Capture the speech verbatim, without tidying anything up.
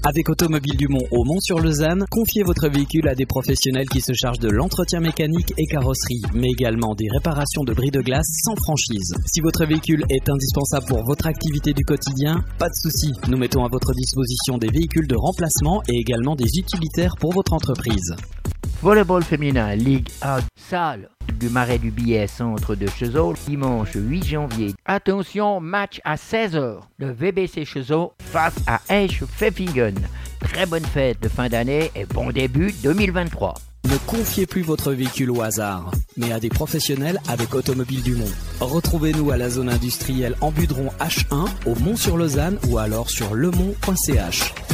Avec Automobile du Mont au Mont-sur-Lausanne, confiez votre véhicule à des professionnels qui se chargent de l'entretien mécanique et carrosserie, mais également des réparations de bris de glace sans franchise. Si votre véhicule est indispensable pour votre activité du quotidien, pas de souci. Nous mettons à votre disposition des véhicules de remplacement et également des utilitaires pour votre entreprise. Volleyball féminin, Ligue A, salle du Marais du Billet, centre de Cheseaux, dimanche huit janvier. Attention, match à seize heures. Le V B C Cheseaux face à Esch-Pfeffingen. Très bonne fête de fin d'année et bon début deux mille vingt-trois. Ne confiez plus votre véhicule au hasard, mais à des professionnels avec Automobile du Mont. Retrouvez-nous à la zone industrielle en Budron H un, au Mont-sur-Lausanne ou alors sur lemont point c h.